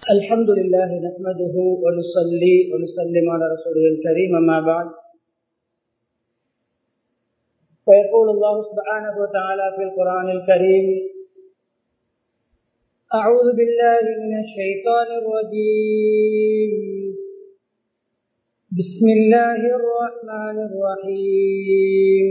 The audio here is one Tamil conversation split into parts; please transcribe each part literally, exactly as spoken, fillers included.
الحمد لله نحمده ونصلي ونسلم على رسوله الكريم أما بعد فيقول الله سبحانه وتعالى في القرآن الكريم أعوذ بالله من الشيطان الرجيم بسم الله الرحمن الرحيم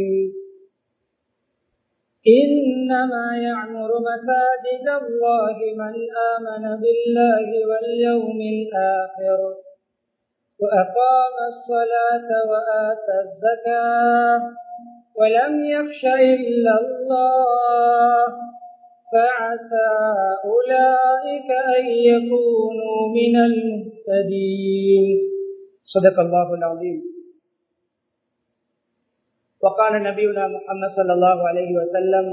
إنما يعمر مساجد الله من آمن بالله واليوم الآخر وأقام الصلاة وآتى الزكاة ولم يخش إلا الله فعسى أولئك أن يكونوا من المهتدين. صدق الله العظيم. وقال نبينا محمد صلى الله عليه وسلم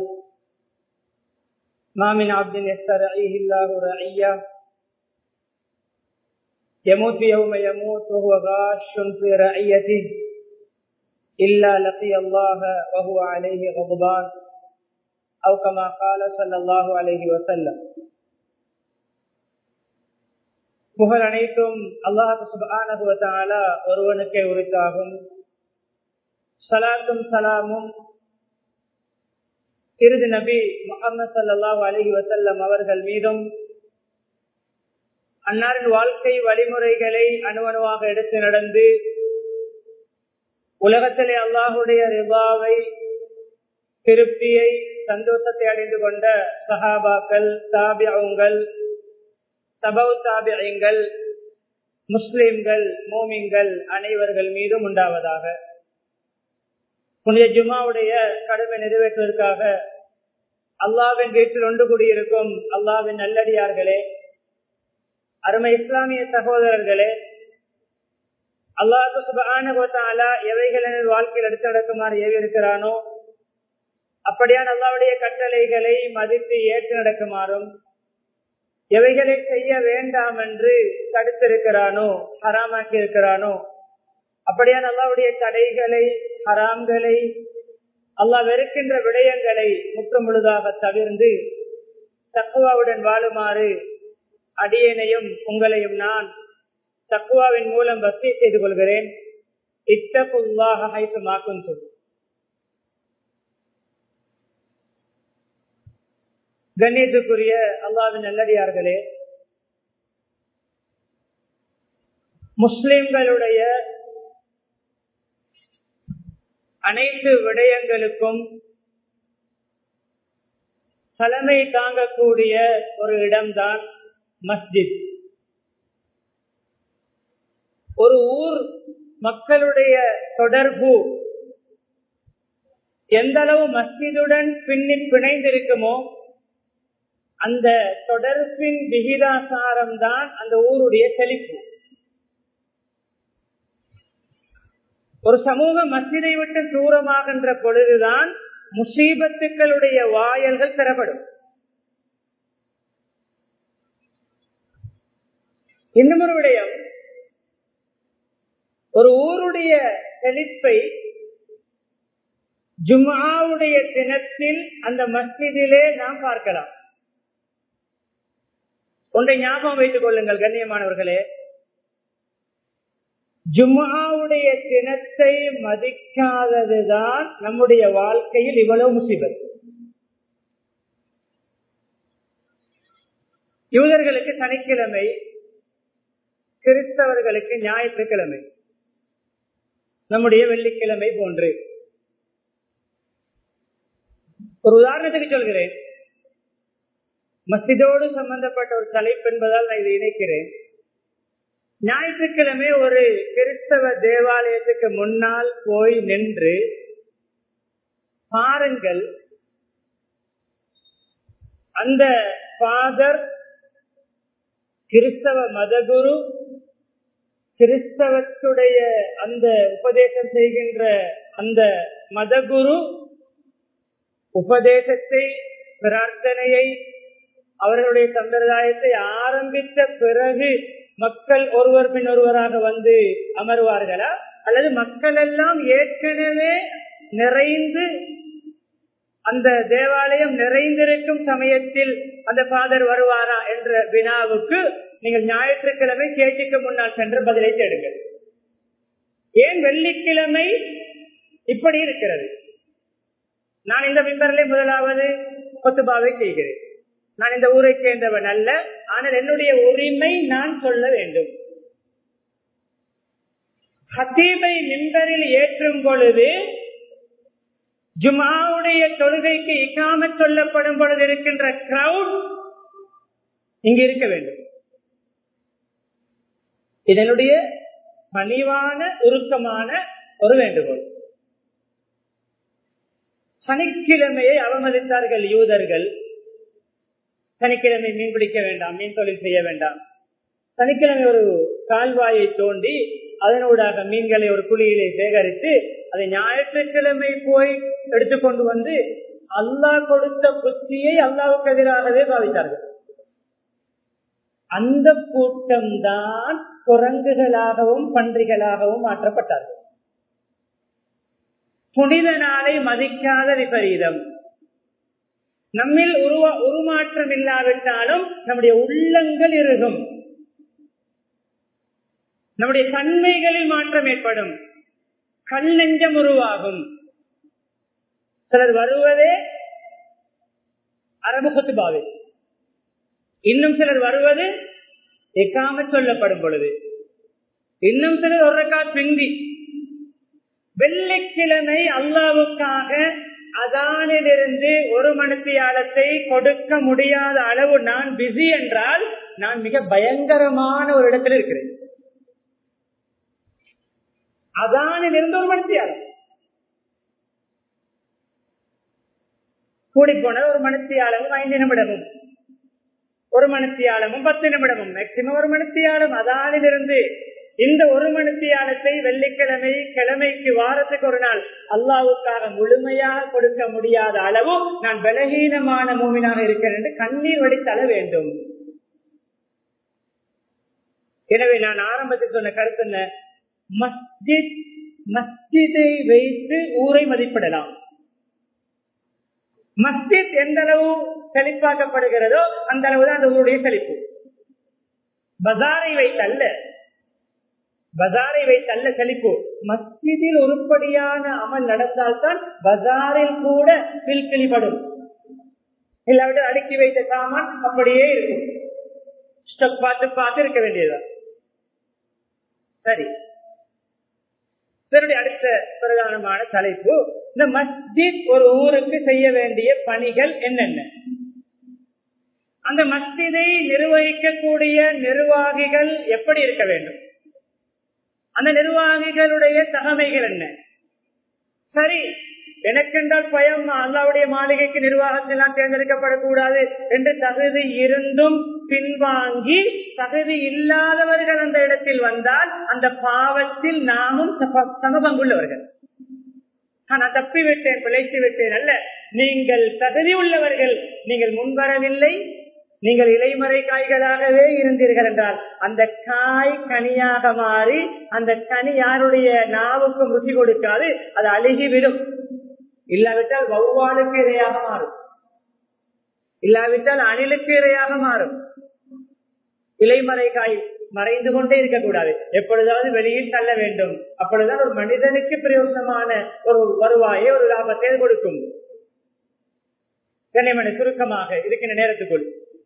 ما من عبد يسترعيه الله رعية يموت يوم يموت وهو غاش في رعيته إلا لقي الله وهو عليه غضبان أو كما قال صلى الله عليه وسلم. புகழ் அனைத்தும் அல்லாஹ் சுப்ஹானஹு வ தஆலா ஒருவனுக்கே உரித்தாகும். சலாத்தும் சலாமும் இறுதி நபி முஹம்மது ஸல்லல்லாஹு அலைஹி வஸல்லம் அவர்கள் மீதும் அன்னாரின் வாழ்க்கை வழிமுறைகளை அணுவணுவாக எடுத்து நடந்து உலகத்திலே அல்லாஹுடைய ரிபாவை திருப்தியை சந்தோஷத்தை அடைந்து கொண்ட சஹாபாக்கள் தாபிஊங்கள் தபவு தாபிஈன்கள் முஸ்லிம்கள் மோமின்கள் அனைவர்கள் மீதும் உண்டாவதாக. புனித ஜும்மாவுடைய கடமை நிறைவேற்றுவதற்காக அல்லாஹ்வின் வீட்டில் ஒன்று கூடியிருக்கும் அல்லாஹ்வின் நல்லடியார்களே, அருமை இஸ்லாமிய சகோதரர்களே, அல்லாஹ் சுப்ஹானஹு வ தஆலா எவைகள் வாழ்க்கையில் எடுத்து நடக்குமாறு ஏவி இருக்கிறானோ அப்படியான அல்லாஹ்வுடைய கட்டளைகளை மதித்து ஏற்று நடக்குமாறும், எவைகளை செய்ய வேண்டாம் என்று தடுத்திருக்கிறானோ ஹராமாக்கி இருக்கிறானோ அப்படியான அல்லாஹ்வுடைய தடைகளை ஹராம்களை அல்லாஹ் வெறுக்கின்ற விடயங்களை முற்று முழுதாக தவிர்ந்து தக்வாவுடன் வாழுமாறு அடியேனையும் உங்களையும் நான் தக்வாவின் மூலம் வசிய செய்து கொள்கிறேன். இத்தகுல்லாஹ ஹைசுமா குன்தும். கண்ணியத்துக்குரிய அல்லாஹ்வின் நல்லடியார்களே, முஸ்லிம்களுடைய அனைத்து விடயங்களுக்கும் தலைமை தாங்கக்கூடிய ஒரு இடம்தான் மஸ்ஜித். ஒரு ஊர் மக்களுடைய தொடர்பு எந்த அளவு மஸ்ஜிதுடன் பின்னி பிணைந்திருக்குமோ அந்த தொடர்பின் விகிதாசாரம் தான் அந்த ஊருடைய செழிப்பு. ஒரு சமூகம் மஸ்ஜிதை விட்டு தூரமாகின்ற பொழுதுதான் முசீபத்துக்களுடைய வாயல்கள் பெறப்படும். இன்னும் ஒரு விடயம், ஒரு ஊருடைய செழிப்பை ஜும்ஆவுடைய தினத்தில் அந்த மஸ்ஜிதிலே நாம் பார்க்கலாம். ஒன்றை ஞாபகம் வைத்துக் கொள்ளுங்கள் கண்ணியமானவர்களே, ஜும்ஆவுடைய தினத்தை மதிக்காததுதான் நம்முடைய வாழ்க்கையில் இவ்வளவு முசீபத். யூதர்களுக்கு சனிக்கிழமை, கிறிஸ்தவர்களுக்கு ஞாயிற்றுக்கிழமை, நம்முடைய வெள்ளிக்கிழமை போன்று. ஒரு உதாரணத்துக்கு சொல்கிறேன், மஸ்ஜிதோடு சம்பந்தப்பட்ட ஒரு தலைப்பு என்பதால் நான் இதை இணைக்கிறேன். ஞாயிற்றுக்கிழமை ஒரு கிறிஸ்தவ தேவாலயத்துக்கு முன்னால் போய் நின்று பாருங்கள், அந்த ஃபாதர் கிறிஸ்தவ மதகுரு கிறிஸ்தவத்துடைய அந்த உபதேசம் செய்கின்ற அந்த மதகுரு உபதேசத்தை பிரார்த்தனையை அவர்களுடைய சம்பிரதாயத்தை ஆரம்பித்த பிறகு மக்கள் ஒருவர் பின் ஒருவராக வந்து அமர்வார்களா, அல்லது மக்கள் எல்லாம் ஏற்கனவே நிறைந்து அந்த தேவாலயம் நிறைந்திருக்கும் சமயத்தில் அந்த ஃபாதர் வருவாரா என்ற வினாவுக்கு நீங்கள் ஞாயிற்றுக்கிழமை கேட்டுக்கு முன்னால் சென்று பதிலை தேடுங்கள். ஏன் வெள்ளிக்கிழமை இப்படி இருக்கிறது? நான் இந்த மிம்பரிலே முதலாவது கொத்துபாவை செய்கிறேன். நான் இந்த ஊரை சேர்ந்தவன் அல்ல, ஆனால் என்னுடைய உரிமை நான் சொல்ல வேண்டும். ஹத்தீபை மிம்பரில் ஏற்றும் பொழுது ஜுமாவுடைய தொழுகைக்கு இக்காமத் சொல்லப்படும் பொழுது இருக்கின்ற கிரவுட் இங்கு இருக்க வேண்டும். இதனுடைய பணிவான உருக்கமான ஒரு வேண்டுகோள். சனிக்கிழமையை அவமதித்தார்கள் யூதர்கள். சனிக்கிழமை மீன் பிடிக்க வேண்டாம், மீன் தொழில் செய்ய வேண்டாம். சனிக்கிழமை ஒரு கால்வாயை தோண்டி அதனூடாக மீன்களை ஒரு குழியிலே சேகரித்து அதை ஞாயிற்றுக்கிழமை போய் எடுத்துக்கொண்டு வந்து அல்லாஹ் கொடுத்த புத்தியை அல்லாஹ்வுக்கு எதிராகவே பாவித்தார்கள். அந்த கூட்டம் தான் குரங்குகளாகவும் பன்றிகளாகவும் மாற்றப்பட்டார்கள். புனித நாளை மதிக்காத விபரீதம். நம்மில் உருவ உருமாற்றம் இல்லாவிட்டாலும் நம்முடைய உள்ளங்கள் இருக்கும், நம்முடைய தன்மைகளில் மாற்றம் ஏற்படும், கல் நெஞ்சம் உருவாகும். சிலர் வருவதே அரபு குத்துபாவில், இன்னும் சிலர் வருவது இக்காமத் சொல்லப்படும் பொழுது, இன்னும் சிலர் ஒரு ரக்காத் பிந்தி. வெள்ளிக்கிழமை அல்லாஹ்வுக்காக அதானிலிருந்து ஒரு மணித்தியாலத்தை கொடுக்க முடியாத அளவு நான் பிஸி என்றால் நான் மிக பயங்கரமான ஒரு இடத்தில் இருக்கிறேன். அதானிலிருந்து ஒரு மணித்தியாலம் கூடிப்போன ஒரு மணித்தியாலமும் ஐந்து நிமிடமும், ஒரு மணித்தியாலமும் பத்து நிமிடமும், மேக்சிமம் ஒரு மணித்தியாலம். அதானிலிருந்து இந்த ஒரு மணித்தியாலத்தை வெள்ளிக்கிழமை கிழமைக்கு வாரத்துக்கு ஒரு நாள் அல்லாஹ்வுக்காக முழுமையாக கொடுக்க முடியாத அளவு நான் பலகீனமான மூமினாக இருக்கிறேன் என்று கண்ணீர் வடித்தள வேண்டும். எனவே நான் ஆரம்பத்தில் சொன்ன கருத்து என்ன? மஸ்ஜித் மஸ்ஜிதை வைத்து ஊரை மதிப்பிடலாம். மஸ்ஜித் எந்த அளவு செழிப்பாக்கப்படுகிறதோ அந்த அளவுதான் அந்த ஊருடைய செழிப்பு. பஜாரை வைத்தல்ல, பஜாரை வைத்தல்ல செழிப்பு. மஸ்ஜிதில் உருப்படியான அமல் நடந்தால்தான் பஜாரில் கூட கிளிப்படும். இல்லாவிட்டு அடுக்கி வைத்த சாமான் அப்படியே இருக்கும். ஸ்டெப் பார்த்து பார்த்து இருக்க வேண்டியதுதான். சரி, இதனுடைய அடுத்த பிரதானமான தலைப்பு இந்த மஸ்ஜித் ஒரு ஊருக்கு செய்ய வேண்டிய பணிகள் என்னென்ன, அந்த மஸ்ஜிதை நிர்வகிக்கக்கூடிய நிர்வாகிகள் எப்படி இருக்க வேண்டும், அந்த நிர்வாகிகளுடைய தகமைகள் என்ன. சரி, எனக்கென்றால் பயம் அல்லாஹ்வுடைய மாளிகைக்கு நிர்வாகத்தெல்லாம் தேர்ந்தெடுக்கப்படக்கூடாது என்று தகுதி இருந்தும் பின்வாங்கி தகுதி இல்லாதவர்கள் அந்த இடத்தில் வந்தால் அந்த பாவத்தில் நாமும் சமபங்குள்ளவர்கள். நான் தப்பிவிட்டேன், பிழைத்து விட்டேன் அல்ல, நீங்கள் தகுதி உள்ளவர்கள், நீங்கள் முன்வரவில்லை, நீங்கள் இலைமறை காய்களாகவே இருந்தீர்கள் என்றால் அந்த காய் கனியாக மாறி அந்த கனி யாருடைய நாவுக்கும் ருசி கொடுக்காது, அது அழுகிவிடும். இல்லாவிட்டால் வௌவாலுக்கு இரையாக மாறும், இல்லாவிட்டால் அணிலுக்கு இரையாக மாறும். இலைமறை காய் மறைந்து கொண்டே இருக்கக்கூடாது, எப்பொழுதாவது வெளியில் தள்ள வேண்டும். அப்பொழுதுதான் ஒரு மனிதனுக்கு பிரயோசனமான ஒரு வருவாயை, ஒரு லாபத்தை கொடுக்கும். கண்ணியமான சுருக்கமாக இருக்கின்ற நேரத்துக்குள்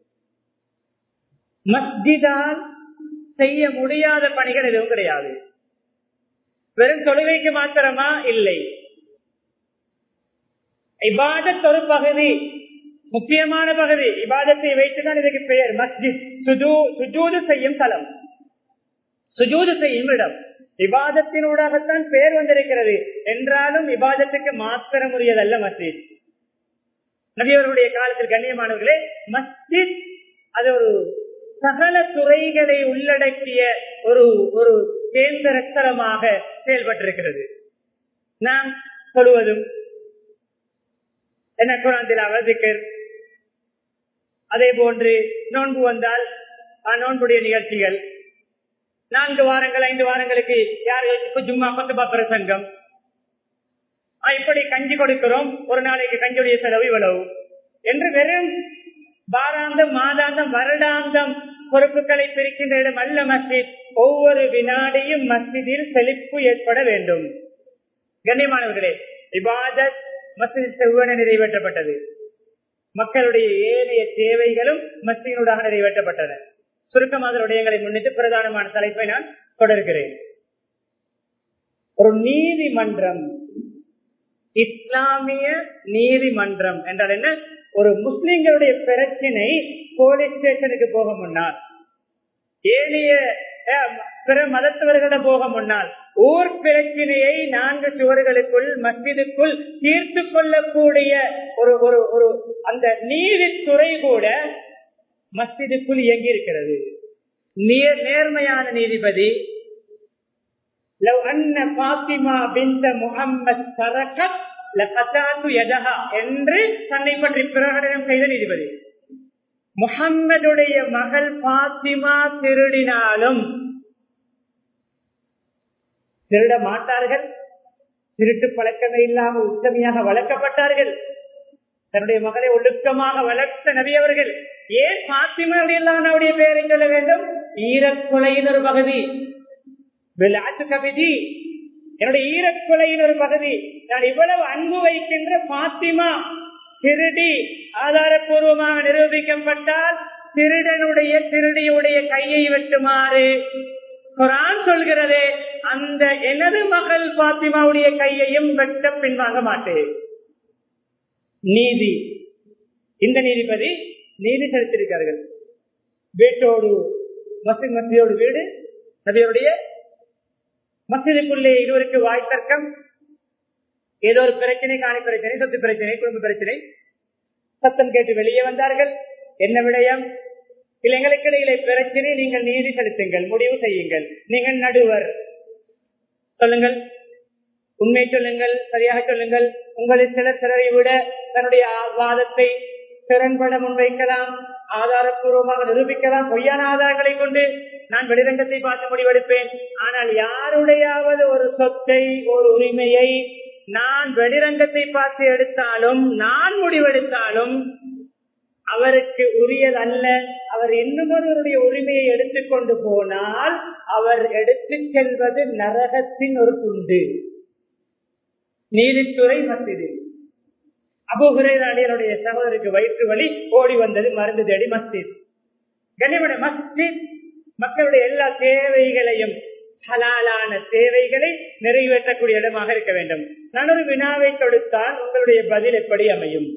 மஸ்ஜிதால் செய்ய முடியாத பணிகள் எதுவும் கிடையாது. வெறும் தொழுகைக்கு மாத்திரமா? இல்லை. இபாதத் ஒரு பகுதி, முக்கியமான பகுதி. இபாதத்தை வைத்துதான் இதற்கு பெயர் மஸ்ஜித். சுஜூது செய்யும் தலம், சுஜூது செய்யும் இடம். இபாதத்தினூடாகத்தான் பெயர் வந்திருக்கிறது என்றாலும் இபாதத்துக்கு மாத்திரம் உரியதல்ல மஸ்ஜித். நபியவர்களுடைய காலத்தில் கண்ணியமானவர்களே, மஸ்ஜித் அது ஒரு சகல துறைகளை உள்ளடக்கிய ஒரு ஒரு கேந்திர ஸ்தலமாக செயல்பட்டிருக்கிறது. நாம் சொல்வதும் என்ன, குர்ஆன் திலாவத், திக்ர், அதே போன்று நோன்பு வந்தால் நோன்புடைய நிகழ்ச்சிகள், நான்கு வாரங்கள் ஐந்து வாரங்களுக்கு யாருக்கு ஜும்மா பத்துபா பிரசங்கம், இப்படி கஞ்சி கொடுக்கிறோம், ஒரு நாளைக்கு கஞ்சியுடைய செலவு இவ்வளவு என்று வெறும் வாராந்தம் மாதாந்தம் வருடாந்தம் பொறுப்புகளை பிரிக்கின்ற இடம் அல்ல மஸ்ஜித். ஒவ்வொரு வினாடியும் மஸ்ஜிதில் செழிப்பு ஏற்பட வேண்டும். கண்ணியமானவர்களே, இபாதத் மஸ்ஜித் செவ்வன நிறைவேற்றப்பட்டது. மக்களுடைய ஏனைய தேவைகளும் மஸ்ஜிதினூடாக நிறைவேற்றப்பட்டன. சுருக்கமாக விடயங்களை முன்னிட்டு பிரதானமான தலைப்பை நான் தொடர்கிறேன். ஒரு நீதிமன்றம், இஸ்லாமிய நீதிமன்றம் என்றால் என்ன? ஒரு முஸ்லிம்களுடைய பிரச்சனை போலீஸ் ஸ்டேஷனுக்கு போக முன்னால், ஏனைய பிற மதத்தவர்களிடம் போக முன்னால், ஊர் பிரச்சனையை நான்கு சுவர்களுக்குள் மஸ்ஜிதுக்குள் தீர்த்து கொள்ளக்கூடிய ஒரு ஒரு அந்த நீதித்துறை கூட மஸ்ஜிதுக்குள் இயங்கி இருக்கிறது. நேர்மையான நீதிபதி லவ் அன்ன பாத்திமா பின்த முஹம்மத் சரகத் லகதாது யதஹா என்று தன்னை பற்றி பிரகடனம் செய்த நீதிபதி. முஹம்மதுடைய மகள் பாத்திமா திருடினாலும் திருட மாட்டார்கள். திருட்டு பழக்கமே இல்லாமல் உத்தமையாக வளர்க்கப்பட்டார்கள். தன்னுடைய மகளை ஒழுக்கமாக வளர்த்த நபி அவர்கள் ஏன் பாத்திமா அவருடைய பெயரை சொல்ல வேண்டும்? ஈரக்கொலையின் ஒரு பகுதி, கவிதி, என்னுடைய ஈரக்கொலையின் ஒரு பகுதி. நான் இவ்வளவு அன்பு வைக்கின்ற பாத்திமா திருடி ஆதாரபூர்வமாக நிரூபிக்கப்பட்டால் திருடனுடைய திருடியுடைய கையை வெட்டுமாறு குர்ஆன் சொல்கிறது. அந்த எனது மகள் பாத்திமாவுடைய கையையும் வெட்ட பின்வாங்க மாட்டேன். நீதி, இந்த நீதிபதி நீதி செலுத்தியிருக்கார்கள். வீட்டோடு மஸ்ஜித், மஸ்ஜிதோடு வீடு, நபியுடைய மஸ்ஜிதுக்குள்ளே இருவருக்கு வாய் தர்க்கம், ஏதோ ஒரு பிரச்சனை, காணி பிரச்சனை, சொத்து பிரச்சனை, குடும்ப பிரச்சனை, சத்தம் கேட்டு வெளியே வந்தார்கள். என்ன விடயம்? எங்களுக்கு இடையிலே பிரச்சனை, நீங்கள் நீதி செலுத்துங்கள், முடிவு செய்யுங்கள், நீங்கள் நடுவர், சொல்லுங்கள், உண்மை சொல்லுங்கள், சரியாக சொல்லுங்கள். உங்களில் சிலர் சிலரை விட தன்னுடைய வாதத்தை திறன்பட முன்வைக்கலாம், ஆதாரப்பூர்வமாக நிரூபிக்கலாம். பொய்யான ஆதாரங்களை கொண்டு நான் வெளிரங்கத்தை பார்த்து முடிவெடுப்பேன். ஆனால் யாருடையாவது ஒரு சொத்தை, ஒரு உரிமையை நான் வெளிரங்கத்தை பார்த்து எடுத்தாலும், நான் முடிவெடுத்தாலும் அவருக்கு உரியதல்ல. அவர் இன்னும் ஒருவருடைய உரிமையை எடுத்துக்கொண்டு போனால் அவர் எடுத்து செல்வது நரகத்தின் ஒரு துண்டு. நீதித்துறை மஸ்ஜிது. அபூ ஹுரைரா அலியருடைய சகோதரருக்கு வயிற்று வலி, ஓடி வந்தது மருந்து தேடி மஸ்ஜித். கண்ணியமான மஸ்ஜித் மக்களுடைய எல்லா தேவைகளையும், ஹலாலான தேவைகளை நிறைவேற்றக்கூடிய இடமாக இருக்க வேண்டும். நான் ஒரு வினாவை கொடுத்தால் உங்களுடைய பதில் எப்படி அமையும்?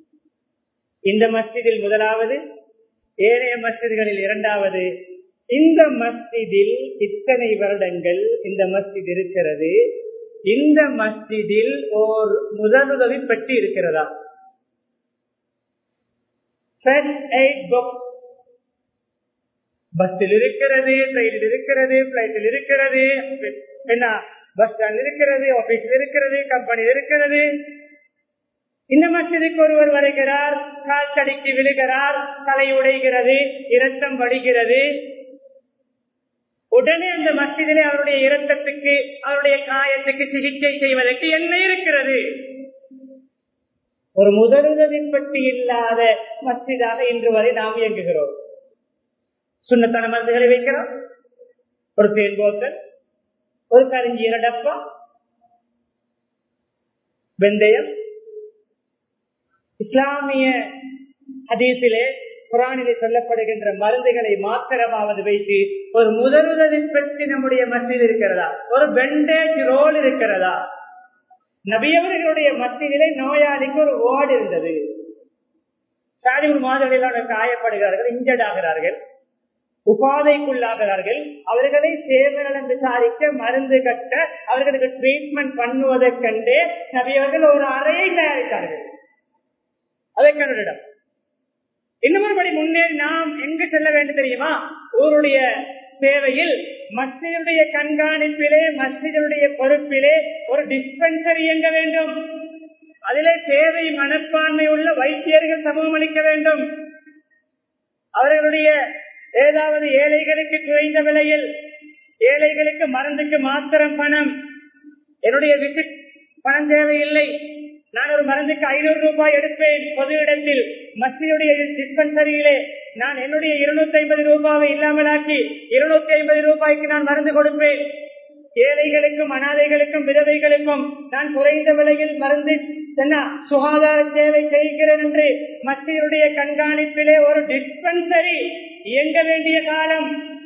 இந்த மஸ்ஜிதில் முதலாவது, ஏனைய மஸ்ஜிதுகளில் இரண்டாவது. இந்த மஸ்ஜிதில் இத்தனை வருடங்கள் இந்த மஸ்ஜித் இருக்கிறது, இந்த மஸ்ஜிதில் ஓர் முதலுதவி பெட்டி இருக்கிறதா? பஸ்ஸில் இருக்கிறது, ட்ரெயினில் இருக்கிறது, பிளைட்டில் இருக்கிறது, என்ன பஸ் ஸ்டாண்ட் இருக்கிறது, ஆபீஸில் இருக்கிறது, கம்பெனியில் இருக்கிறது. இந்த மஸ்ஜிதுக்கு ஒருவர் வருகிறார், கால் தடிக்கு விழுகிறார், தலை உடைகிறது, இரத்தம் வடிகிறது. உடனே அந்த மஸ்ஜிதிலே அவருடைய இரத்தத்துக்கு, அவருடைய காயத்துக்கு சிகிச்சை செய்வதற்கு என்ன இருக்கிறது? ஒரு முதலுதவி பெட்டி இல்லாத மஸ்ஜிதாக இன்று வரை நாம் இயங்குகிறோம். சுண்ணத்தான மருந்துகளை வைக்கிறோம், ஒரு தேன் போத்தல், ஒரு கரிஞ்சீர டப்பா, வெந்தயம். இஸ்லாமிய ஹதீஸிலே, குர்ஆனிலே சொல்லப்படுகின்ற மருந்துகளை மாத்திரமாவது வைத்து ஒரு முதலுதவி பெட்டி நம்முடைய மஸ்ஜித் இருக்கிறதா? ஒரு பெண்டேஜ் ரோல் இருக்கிறதா? நபியவர்களுடைய மஸ்ஜிதிலே நோயாளிக்கு ஒரு வார்டு இருந்தது. சாலிபுல் மாதவிலான காயப்படுகிறார்கள், இன்ஜர்ட் ஆகிறார்கள், உபாதைக்குள்ளாகிறார்கள். அவர்களை சேவைநலம் விசாரிக்க, மருந்து கட்ட, அவர்களுக்கு ட்ரீட்மெண்ட் பண்ணுவதற்கென்றே நபியவர்கள் ஒரு அறையை தயாரித்தார்கள். அதற்கென்றிடம் இன்னொருபடி முன்னேறி நாம் எங்கு செல்ல வேண்டும் தெரியுமா? ஊருடைய சேவையில் மஸ்ஜிதுடைய கண்காணிப்பிலே, மஸ்ஜிதுடைய பொறுப்பிலே ஒரு டிஸ்பென்சரி இயங்க வேண்டும். அதிலே சேவை மனப்பான்மை உள்ள வைத்தியர்கள் சமூகம் அளிக்க வேண்டும். அவர்களுடைய ஏதாவது ஏழைகளுக்கு குறைந்த விலையில், ஏழைகளுக்கு மருந்துக்கு மாத்திரம் பணம், என்னுடைய விசிட் பணம் தேவையில்லை, நான் ஒரு மருந்துக்கு ஐநூறு ரூபாய் எடுப்பேன் பொது இடத்தில், மஸ்ஜிதுடைய டிஸ்பென்சரியிலே நான் என்னுடைய இருநூத்தி ஐம்பது ரூபாவை இல்லாமலாக்கி இருநூத்தி ஐம்பது ரூபாய்க்கு நான் மருந்து கொடுப்பேன். ஏழைகளுக்கும் அனாதைகளுக்கும் விதவைகளுக்கும் நான் குறைந்த விலையில் மருந்து சுகாதார சேவை செய்கிறேன் என்று மத்தியுடைய கண்காணிப்பிலே ஒரு டிஸ்பென்சரி இயங்க வேண்டிய காலம்.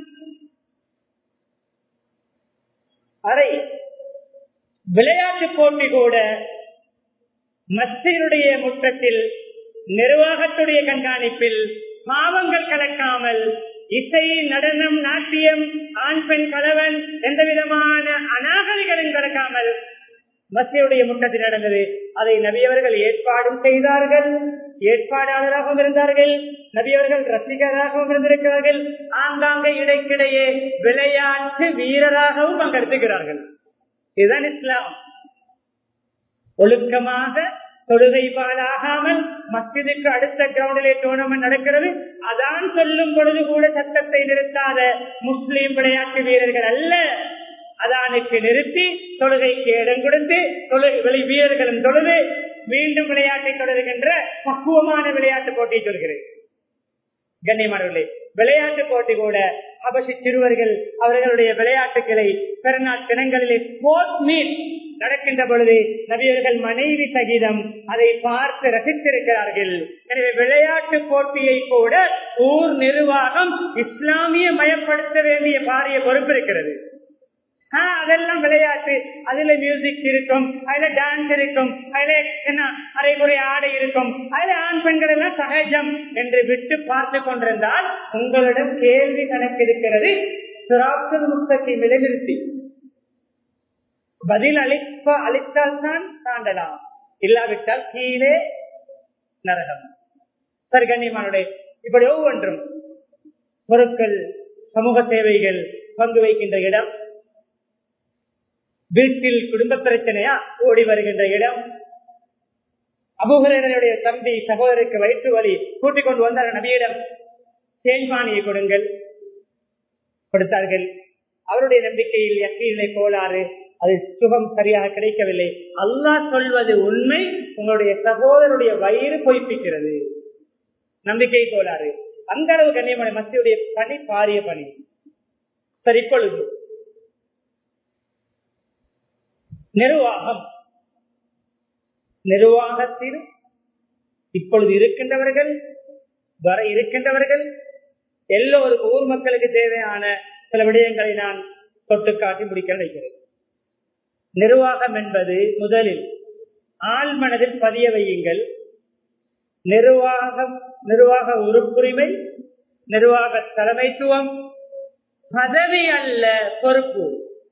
அரை விளையாட்டு போட்டி கூட மத்தியுடைய முற்றத்தில் நிர்வாகத்துடைய கண்காணிப்பில் பாவங்கள் கலக்காமல் இசை, நடனம், நாட்டியம், ஆண் பெண் கலவன் எந்த விதமான அநாகரிகளும் கலக்காமல் மத்தியுடைய முற்றத்தில் நடந்தது. அதை நபியவர்கள் ஏற்பாடும் செய்தார்கள், ஏற்பாடாளராகவும் இருந்தார்கள், நபியவர்கள் ரசிகராகவும் இருந்திருக்கிறார்கள். ஆங்காங்கே இடைக்கிடையே விளையாட்டு வீரராகவும் பங்கெடுத்துக்கிறார்கள். இதுதான் இஸ்லாம். ஒழுக்கமாக தொழுகை பாலாகாமல் மஸ்ஜிதுக்கு அடுத்த கிரவுண்டிலே டூர்னமெண்ட் நடக்கிறது. அதான் சொல்லும் பொழுது கூட சட்டத்தை நிறுத்தாத முஸ்லீம் விளையாட்டு வீரர்கள் அல்ல. அதானுக்கு நிறுத்தி தொழுகைக்கு இடம் கொடுத்து தொழுகை வீரர்களும் தொழுது மீண்டும் விளையாட்டை தொடர்கின்ற பக்குவமான விளையாட்டு போட்டியை சொல்கிறேன். கண்ணியமானவர்களே, விளையாட்டு போட்டி கூட அபசி சிறுவர்கள் அவர்களுடைய விளையாட்டுகளை பிறநாள் தினங்களிலே ஸ்போர்ட்ஸ் மீட் நடக்கின்ற பொழுது நபியர்கள் மனைவி சகிதம் அதை பார்த்து ரசித்திருக்கிறார்கள். எனவே விளையாட்டு போட்டியை கூட ஊர் நிர்வாகம் இஸ்லாமிய மயப்படுத்த வேண்டிய பாரிய பொறுப்பு இருக்கிறது. அதெல்லாம் விளையாட்டு, அதுல மியூசிக் இருக்கும், அதுல டான்ஸ் இருக்கும், அதுல என்ன அரைகுறை ஆடை இருக்கும், அதுல ஆண் பெண்கள் எல்லாம் சகஜம் என்று விட்டு பார்த்து கொண்டிருந்தால் உங்களிடம் கேள்வி கணக்கு இருக்கிறது. சிராத்துல் முஸ்தகீம் நிறுத்தி பதில் அளிப்ப அளித்தால் தான் தாண்டலாம், இல்லாவிட்டால் கீழே நரகம். சரி கண்ணியமானுடைய இப்படி ஒவ்வொன்றும் பொருட்கள், சமூக சேவைகள் பங்கு வைக்கின்ற இடம், வீட்டில் குடும்ப பிரச்சனையா ஓடி வருகின்ற இடம், அபூ ஹுரைராவுடைய தம்பி சகோதரருக்கு வயிற்று வலி கூட்டிக் கொண்டு வந்தார் நபியிடம், தேன்பானியை கொடுங்கள், கொடுத்தார்கள். அவருடைய நம்பிக்கையில் யக்கீனை கோளாறு, அது சுகம் சரியாக கிடைக்கவில்லை. அல்லாஹ் சொல்வது உண்மை, உங்களுடைய சகோதரருடைய வயிறு பொய்ப்பிக்கிறது, நம்பிக்கை கோளாறு. அந்த அளவு கண்ணியமான மத்தியுடைய பணி பாரிய பணி. சரி, இப்பொழுது நிர்வாகம், நிர்வாகத்தில் இப்பொழுது இருக்கின்றவர்கள், வர இருக்கின்றவர்கள் எல்லோருக்கும் ஊர் மக்களுக்கு தேவையான சில விடயங்களை நான் தொட்டு காட்டி முடிக்க வைக்கிறேன். நிர்வாகம் என்பது முதலில் ஆள் மனதில் பதிய வையுங்கள். நிர்வாகம், நிர்வாக உறுப்புரிமை, நிர்வாக தலைமைத்துவம் பதவி அல்ல, பொறுப்பு.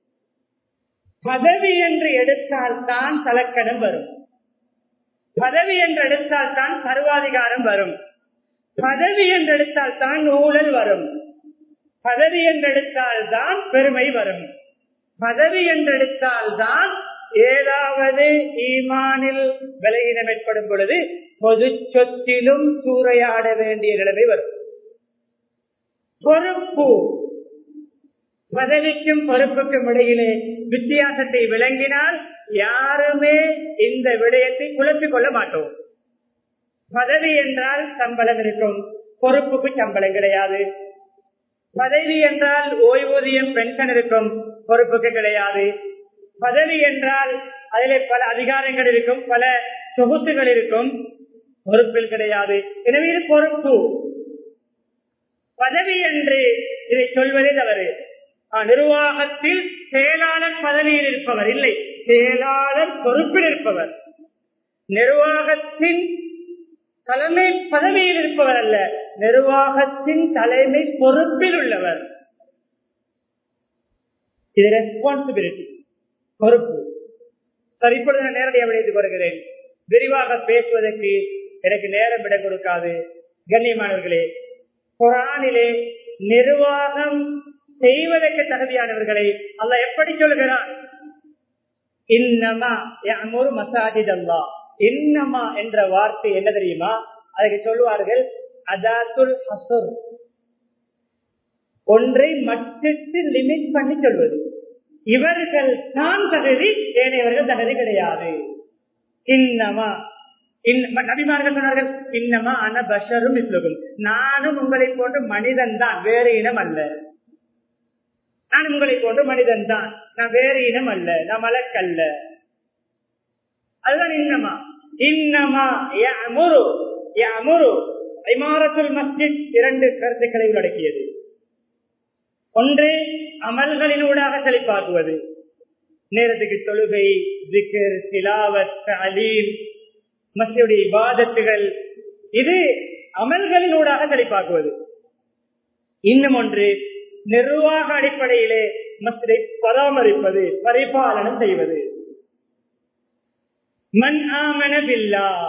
பதவி என்று எடுத்தால் தான் தலக்கணம் வரும், பதவி என்று எடுத்தால் தான் சர்வாதிகாரம் வரும், பதவி என்று எடுத்தால் தான் ஊழல் வரும், பதவி என்று எடுத்தால் தான் பெருமை வரும், பதவி என்று எடுத்தால் தான் ஏதாவது ஈமானில் விலையினம் ஏற்படும் பொழுது பொது சொத்திலும் சூறையாட வேண்டிய நிலைமை வரும். பொறுப்பு, பதவிக்கும் பொறுப்புக்கும் இடையிலே வித்தியாசத்தை விளங்கினால் யாருமே இந்த விடயத்தை குழப்பிக் கொள்ள மாட்டோம். பதவி என்றால் சம்பளம் இருக்கும், பொறுப்புக்கு சம்பளம் கிடையாது. பதவி என்றால் ஓய்வூதியம், பென்ஷன் இருக்கும், பொறுப்புக்கு கிடையாது. பதவி என்றால் அதிலே பல அதிகாரங்கள் இருக்கும், பல சொகுசுகள் இருக்கும், பொறுப்பில் கிடையாது. எனவே இது பொறுப்பு. பதவி என்று இதை சொல்வதே தவறு. நிர்வாகத்தில் செயலாளர் பதவியில் இருப்பவர் இல்லை, செயலாளர் பொறுப்பில் இருப்பவர். நிர்வாகத்தின் தலைமை பதவியில் இருப்பவர் அல்ல, நிர்வாகத்தின் தலைமை பொறுப்பில் உள்ளவர். இது ரெஸ்பான்சிபிலிட்டி, பொறுப்பு. சரி, இப்பொழுது நான் நேரடியாக விளைவித்துக் வருகிறேன். விரிவாக பேசுவதற்கு எனக்கு நேரம் விட கொடுக்காது. கண்ணியமானவர்களே, குர்ஆனிலே நிர்வாகம் செய்வதற்கு தகுதியானவர்களை அல்லாஹ் எப்படி சொல்கிறான்? இன்னமா யஅமுரு மசாஜித் அல்லாஹ். இன்னமா என்ற வார்த்தை என்ன தெரியுமா? அதுக்கு சொல்லுவார்கள் அதாத்துல் ஹஸ்ர், ஒன்றை மட்டிட்டு லிமிட் பண்ணி சொல்வது. இவர்கள் தான் தகுதி, ஏனையவர்கள் தகுதி கிடையாது. இன்னமா நபிமார்கள் சொன்னார்கள், இன்னமா அன பஷரும் மிஸ்லுகும், நானும் உங்களை போன்ற மனிதன் தான், வேறு இனம் அல்ல. நான் உங்களை போன்ற மனிதன் தான், நான் வேறு இனம் அல்ல, நான் மலக்கல்ல. அதுதான் இன்னமா. இன்னமா யஅமுரு யஅமுரு இமாரத்துல் மஸ்ஜித் இரண்டு கருத்துக்களை உள்ளடக்கியது. ஒன்று, அமல்களினூடாக செழிப்பாக்குவது, நேரத்துக்கு தொழுகை, திக்ர், திலாவத், தஅலீம், மஸ்ஜிதுடைய இபாதத்துகள், இது அமல்களினூடாக செழிப்பாக்குவது. இன்னும் ஒன்று, நிர்வாக அடிப்படையிலே மஸ்ஜிதை பராமரிப்பது, பரிபாலனம் செய்வது. மன் ஆமன பில்லாஹ்,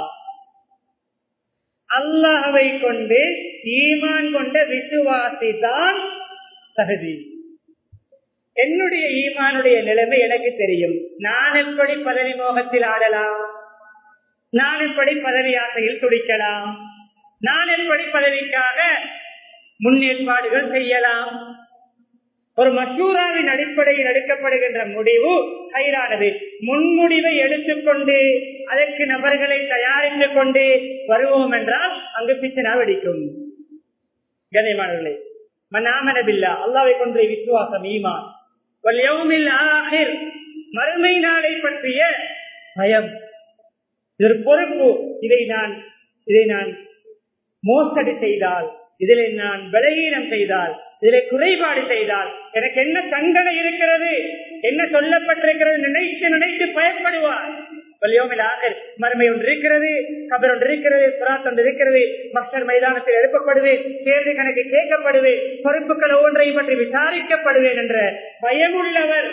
அல்லாஹ்வை கொண்டு ஈமான் கொண்ட விசுவாசி தான் தகுதி. என்னுடைய ஈமானுடைய நிலைமை எனக்கு தெரியும். நான் எப்படி பதவி மோகத்தில் ஆடலாம், நான் எப்படி பதவி ஆசையில் துடிக்கலாம், நான் எப்படி பதவிக்காக முன்னேற்பாடுகள் செய்யலாம். ஒரு மஷூராவின் அடிப்படையில் எடுக்கப்படுகின்ற முடிவு கைரானது. முன்முடிவை எடுத்துக்கொண்டு அதற்கு நபர்களை தயாரித்துக் கொண்டு வருவோம் என்றால் அங்கு பிச்சனா வெடிக்கும். கண்ணியமானவர்களே, மனாமன பில்லாஹ், அல்லாஹ்வை கொண்டு விசுவாசம், ஈமான், வல் யௌமில் ஆகிர், மறுமை நாளை பற்றிய பயம், இது பொறுப்பு. இதை நான் இதை நான் மோசடி செய்தால், இதில் நான் பலகீனம் செய்தால், இதில் குறைபாடு செய்தால் எனக்கு என்ன தண்டனை இருக்கிறது, என்ன சொல்லப்பட்டிருக்கிறது நினைத்து நினைத்து பயப்படுவார். மறுமை ஒன்று இருக்கிறது, கபர் ஒன்று இருக்கிறது, சிராத் ஒன்று இருக்கிறது, மஹ்ஷர் மைதானத்தில் எழுப்பப்படுவேன், கேள்வி கணக்கு கேட்கப்படுவேன், பொறுப்புகள் ஒவ்வொன்றையும் பற்றி விசாரிக்கப்படுவேன் என்ற பயமுள்ளவர்.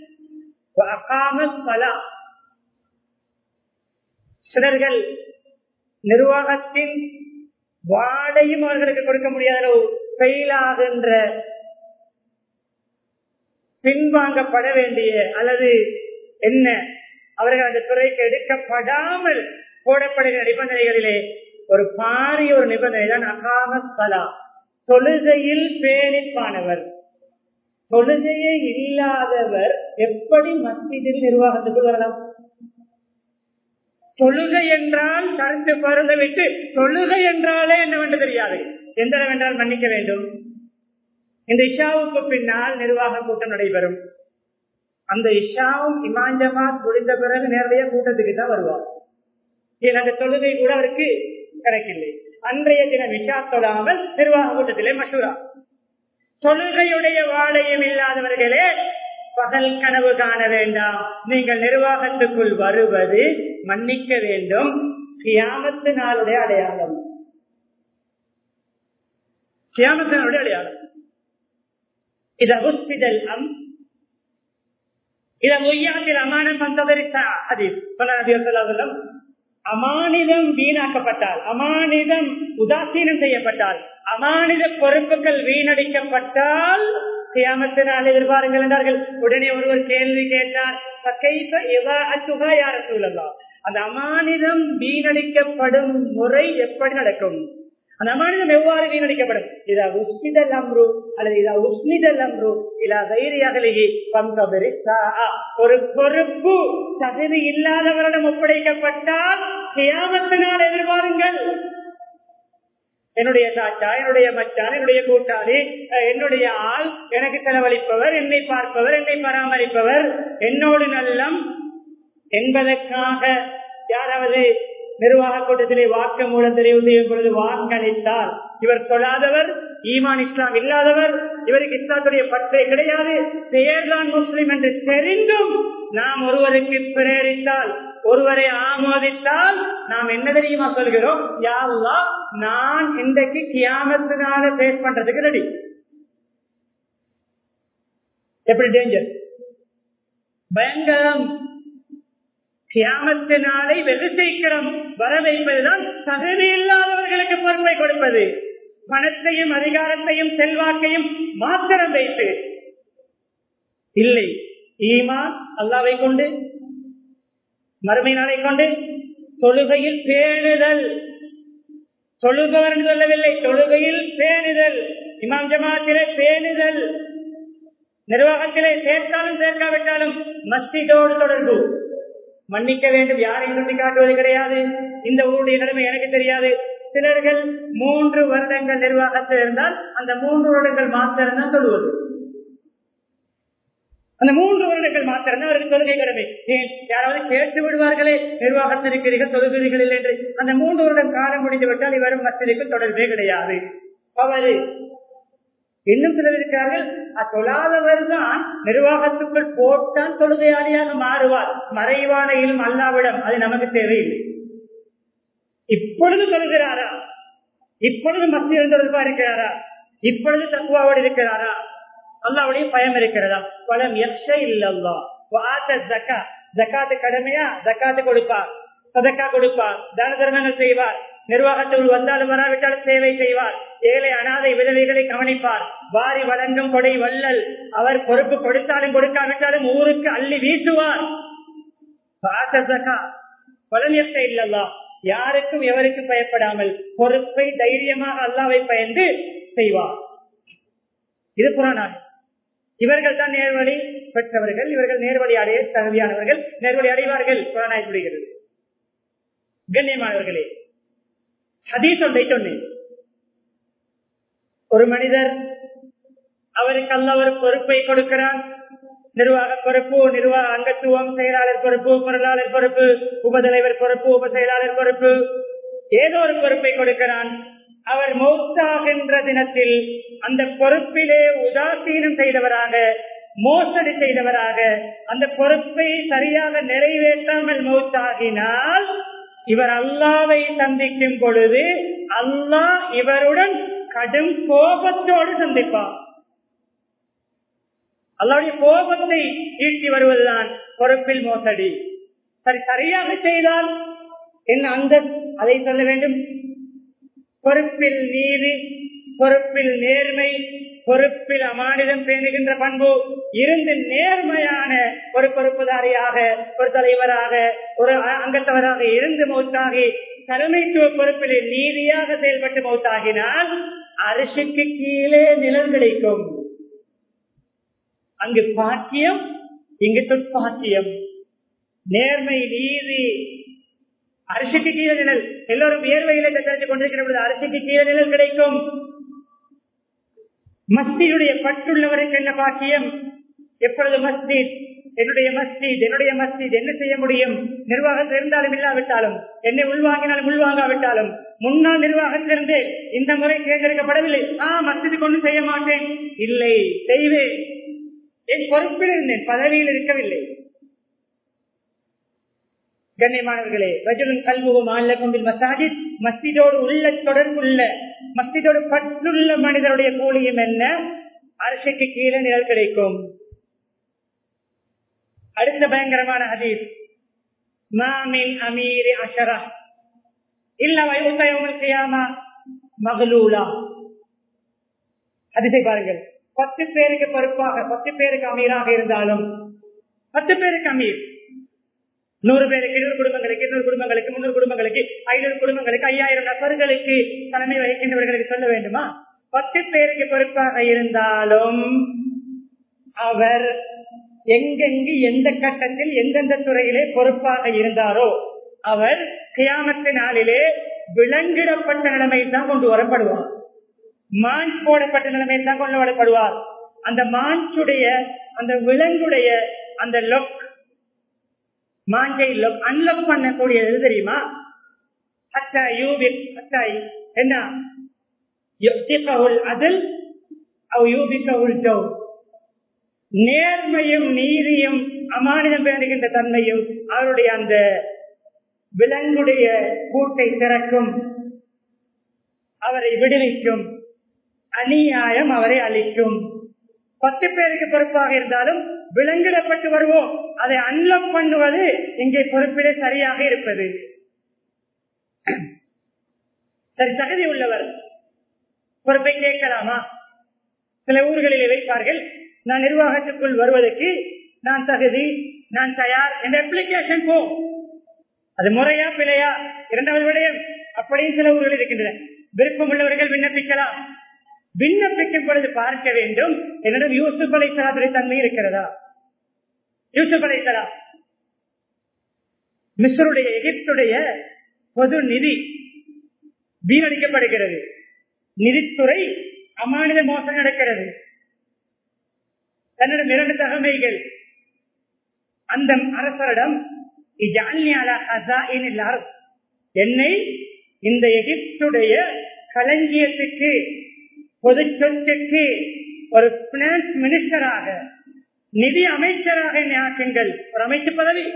சிலர்கள் நிர்வாகத்தின் வாடையும் அவர்களுக்கு கொடுக்க முடியாத செயலாகின்ற பின்வாங்கப்பட வேண்டிய அல்லது என்ன அவர்கள் அந்த துறைக்கு எடுக்கப்படாமல் போடப்படுகிற நிபந்தனைகளிலே ஒரு பாரிய ஒரு நிபந்தனை தான் அகாமஸ்ஸலா, தொழுகையில் பேணிப்பானவர். தொழுகையே இல்லாதவர் எப்படி மஸ்ஜிதில் நிர்வாகத்துக்கு வரலாம்? தொழுகை என்றால் கருத்து பருந்த விட்டு தொழுகை என்றாலே என்னவென்று தெரியாது, எந்த வென்றால் மன்னிக்க வேண்டும். இந்த இஷாவுக்கு பின்னால் நிர்வாக கூட்டம் நடைபெறும். அந்த இஷாவும் இமாம் ஜமாத் முடிந்த பிறகு நேரடியாக கூட்டத்துக்கு தான் வருவார். அந்த தொழுகை கூட அவருக்கு கிடைக்கவில்லை. அன்றைய தினம் இஷா தொழாமல் நிர்வாக கூட்டத்திலே மஷூரா. தொழுகையுடைய வாழையும் இல்லாதவர்களே பகல் கனவு காண வேண்டாம். நீங்கள் நிர்வாகத்துக்குள் வருவது மன்னிக்க வேண்டும், கியாமத்து நாளுடைய அடையாளம். கியாமத்து நாளுடைய அடையாளம். இத உஸ்திதல் அம் இத ஒய்யாத்தில் அமானம் பந்ததரிசா ஹதீஸ் சொன்ன நபி ஸல்லல்லாஹு அலைஹி வஸல்லம், அமானிதம் வீணாக்கப்பட்டால், அமானிதம் உதாசீனம் செய்யப்பட்டால், அமானித பொறுப்புகள் வீணடிக்கப்பட்டால் கியாமத்தினால் எதிர்பாருங்கள் என்றார்கள். உடனே ஒருவர் கேள்வி கேட்டார், அந்த அமானிதம் வீணடிக்கப்படும் முறை எப்படி நடக்கும்? அந்த அமானிதம் எவ்வாறு வீணடிக்கப்படும்? இதா உஸ்னிதல் அம்ரு அல்லது இதா உஸ்னிதல் அம்ரு இல்லா தைரியகலிகி பங்கபரி சாஆ. ஒரு பொறுப்பு தகுதி இல்லாதவரிடம் ஒப்படைக்கப்பட்டால் கியாமத்தினால் எதிர்பாருங்கள். என்னுடைய சாச்சா, என்னுடைய மச்சான், என்னுடைய கூட்டாளி, என்னுடைய ஆள், எனக்கு செலவழிப்பவர், என்னை பார்ப்பவர், என்னை பராமரிப்பவர், என்னோடு நல்லம் என்பதற்காக யாராவது நிர்வாக கூட்டத்திலே வாக்கு மூலம் தெரிவு செய்யும் பொழுது வாக்களித்தால், இவர் தொழாதவர், ஈமான் இஸ்லாம் இல்லாதவர், இவருக்கு இஸ்லாத்துடைய பற்றே கிடையாது, பெயர்தான் முஸ்லிம் என்று தெரிந்தும் நாம் ஒருவருக்கு பிரேரித்தால், ஒருவரை ஆமோதித்தால் நாம் என்ன தெரியுமா சொல்கிறோம்? யா அல்லாஹ், நான் இன்றைக்கு கியாமத்தினால பேஸ் பண்றதுக்கு ரெடி. எப்படி டேஞ்சர், பயங்கரம். கியாமத்தினாலை வெகு சீக்கிரம் வர வைப்பதுதான் தகுதி இல்லாதவர்களுக்கு பொறுப்பை கொடுப்பது. பணத்தையும் அதிகாரத்தையும் செல்வாக்கையும் மாத்திரம் வைத்து இல்லை, ஈமான் அல்லாஹ்வை கொண்டு, மறுமை நாளை கொண்டு, தொழுகையில் பேணுதல். தொழுபவர் என்று சொல்லவில்லை, தொழுகையில் பேணுதல், இமாம் ஜமாத்திலே பேணுதல், நிர்வாகத்திலே சேர்த்தாலும் சேர்க்காவிட்டாலும் மஸ்ஜிதோடு தொடர்பு. மன்னிக்க வேண்டும், யாரையும் சுட்டி காட்டுவது கிடையாது, இந்த ஊருடைய நிலைமை எனக்கு தெரியாது. சிலர்கள் மூன்று வருடங்கள் நிர்வாகத்தில் இருந்தால் அந்த மூன்று வருடங்கள் மாத்திரம் தான் சொல்லுவது. அந்த மூன்று வருடங்கள் மாத்திரம் தான் அவருக்கு தொழுகை கடமை. ஏன் யாராவது கேட்டு விடுவார்களே நிர்வாகத்தில் இருக்கிறீர்கள் தொழுகிறீர்கள் இல்லை என்று. அந்த மூன்று வருடம் காலம் முடிந்து விட்டால் இவரும் மஸ்ஜிதுக்கு தொடர்பே கிடையாது. அவரு இன்னும் சிலர் இருக்கிறார்கள், தொழாதவர் தான் நிர்வாகத்துக்குள் போட்டால் தொழுகையாளியாக மாறுவார். மறைவான இலும் அல்லாவிடம் அது நமக்கு தேவையில்லை. இப்பொழுது சொல்கிறாரா, இப்பொழுது மத்தியில் தொடர்பா இருக்கிறாரா, இப்பொழுது தக்குவாவோடு இருக்கிறாரா, அல்லாவுடைய பயம் இருக்கிறதா? பலம் எச்ச இல்லல்லா. ஜக்காத்து கடமையா, ஜக்காத்து கொடுப்பார், சதக்கா கொடுப்பார், தான தர்மங்கள் செய்வார், நிர்வாகத்தில் வந்தாலும் வராவிட்டாலும் சேவை செய்வார், ஏழை அனாதை விதவைகளை கவனிப்பார், வாரி வழங்கும் கொடை வள்ளல், அவர் பொறுப்பு கொடுத்தாலும் கொடுக்காவிட்டாலும் ஊருக்கு அள்ளி வீசுவார். பலன் எச்ச இல்லல்லா. யாருக்கும் எவருக்கும் பயப்படாமல் பொறுப்பை தைரியமாக அல்லாவை பயந்து செய்வார். இது புறநாள். இவர்கள் தான் நேர்வழி பெற்றவர்கள், இவர்கள் நேர்வழி அடைய தகுதியானவர்கள், நேர்வழி அடைவார்கள். புறநாய் புரிகிறது. கண்ணியமானவர்களே, ஹதீஸ் ஒன்றை சொன்னேன். ஒரு மனிதர் அவருக்கு அல்லாஹ் ஒரு பொறுப்பை கொடுக்கிறான். நிர்வாக பொறுப்பு, நிர்வாக அங்கத்துவம், செயலாளர் பொறுப்பு, பொருளாளர் பொறுப்பு, உபதலைவர் பொறுப்பு, உப செயலாளர் பொறுப்பு, ஏதோ ஒரு பொறுப்பை கொடுக்கிறான். அவர் மௌத்தாகின்ற தினத்தில் அந்த பொறுப்பிலே உதாசீனம் செய்தவராக, மோசடி செய்தவராக, அந்த பொறுப்பை சரியாக நிறைவேற்றாமல் மௌத்தாகினால் இவர் அல்லாவை சந்திக்கும் பொழுது அல்லாஹ் இவருடன் கடும் கோபத்தோடு சந்திப்பார். அல்லாவுடைய கோபத்தை ஈட்டி வருவதுதான் பொறுப்பில் மோசடி. சரி, சரியாக செய்தால் என்ன அந்த அதை சொல்ல வேண்டும். பொறுப்பில் நீதி, பொறுப்பில் நேர்மை, பொறுப்பில் அமானிதம் பேணுகின்ற பண்பு இருந்து நேர்மையான ஒரு பொறுப்புதாரியாக, ஒரு தலைவராக, ஒரு அங்கத்தவராக இருந்து மௌத்தாகி தலைமைத்துவ பொறுப்பிலே நீதியாக செயல்பட்டு மௌத்தாகினால் அரிசிக்கு கீழே நிழல் கிடைக்கும். அங்கு பாக்கியம், இங்கு துப்பாக்கியம். நேர்மை, நீதி, அரிசிக்கு கீழே நிழல். எல்லோரும் வியர்வையிலே தெரிஞ்சு கொண்டிருக்கிற பொழுது அரிசிக்கு கீழே நிழல் கிடைக்கும். மஸ்ஜிதுடைய பற்றுள்ளவருக்கு என்ன பாக்கியம்? எப்பொழுது மஸ்ஜித், என்னுடைய மஸ்ஜித், என்னுடைய மஸ்ஜித் என்ன செய்ய முடியும்? நிர்வாகத்தில் இருந்தாலும் இல்லாவிட்டாலும், என்னை உள்வாங்கினாலும் உள்வாங்காவிட்டாலும், முன்னாள் நிர்வாகத்திலிருந்து இந்த முறை தேர்ந்தெடுக்கப்படவில்லை, ஆ மஸ்ஜிதுக்கு ஒன்றும் செய்ய மாட்டேன், இல்லை செய்வேன், என் பொறுப்பில் இருந்தேன், பதவியில் இருக்கவில்லை. கண்ணியமானவர்களே, ரஜுலுன் கல்புஹு முஅல்லகும் பில் மஸாஜித், மஸ்ஜிதோடு உள்ள தொடர்புள்ள, மஸ்ஜிதோடு பற்றுள்ள மனிதருடைய கூலியும் என்ன? அரிசிக்கு கீழே நிழல் கிடைக்கும். அடுத்த பயங்கரமான ஹதீஸ், மா மின் அமீரி அஷரா இல்ல வயுத யௌமல் கியாமா மக்லூலா. ஹதீஸை பாருங்கள். பத்து பேருக்கு பொறுப்பாக, பத்து பேருக்கு அமீராக இருந்தாலும், பத்து பேருக்கு அமீர், நூறு பேருக்கு, இருநூறு குடும்பங்களுக்கு, இருநூறு குடும்பங்களுக்கு, முன்னூறு குடும்பங்களுக்கு, ஐநூறு குடும்பங்களுக்கு, ஐயாயிரம் நபர்களுக்கு தலைமை வகிக்கின்றவர்களுக்கு சொல்ல வேண்டுமா? பத்து பேருக்கு பொறுப்பாக இருந்தாலும் அவர் எங்கெங்கு எந்த கட்டத்தில் எந்தெந்த துறையிலே பொறுப்பாக இருந்தாரோ அவர் கியாமத்து நாளிலே விலங்கிடப்பட்ட நிலைமையில் தான் கொண்டு வரப்படுவார். மான்ஸ் போடப்பட்ட நிலைமையில் தான் கொண்டு வரப்படுவார். அந்த மான்சுடைய, அந்த விலங்குடைய அந்த லொக், மாஞ்சை அன்லக் பண்ணக்கூடியது தெரியுமா? என்ன நேர்மையும் நீதியும் அமானிதம் பேணுகின்ற தன்மையும் அவருடைய அந்த விலங்குடைய கூட்டை திறக்கும், அவரை விடுவிக்கும், அநியாயம் அவரை அளிக்கும். பத்து பேருக்கு பொறுப்பாக இருந்தாலும் விலங்கிடப்பட்டு வருவோம், அதை அன்லாக் பண்ணுவது இங்கே பொறுப்பிலே சரியாக இருப்பது. சரி, தகுதி உள்ளவர் பொறுப்பை கேட்கலாமா? சில ஊர்களிலே வைப்பார்கள், நான் நிர்வாகத்துக்குள் வருவதற்கு நான் தகுதி, நான் தயார் என்ற அப்ளிகேஷன் போ. அது முறையா பிழையா இரண்டாவது விடயம். அப்படியும் சில ஊர்கள் இருக்கின்றன. விருப்பம் உள்ளவர்கள் விண்ணப்பிக்கலாம். விண்ணப்பிக்கும் பொழுது பார்க்க வேண்டும், என்னிடம் யூசுப் அலைஹிஸ்ஸலாத்துடைய தன்மை இருக்கிறதா? யூசுப் அலைஹிஸ்ஸலாம் மிஸ்ருடைய, எகிப்துடைய பொது நிதி வீணடிக்கப்படுகிறது. நிதித்துறை அமானித மோசம் நடக்கிறது. தன்னிடம் இரண்டு தகமைகள் அந்த அரசரிடம் என்னை இந்த எகிப்துடைய களஞ்சியத்துக்கு பொது சொத்துக்கு ஒரு பினான்ஸ் மினிஸ்டராக நிதி அமைச்சராக என்னை ஆக்குங்கள். ஒரு அமைச்சு பதவி.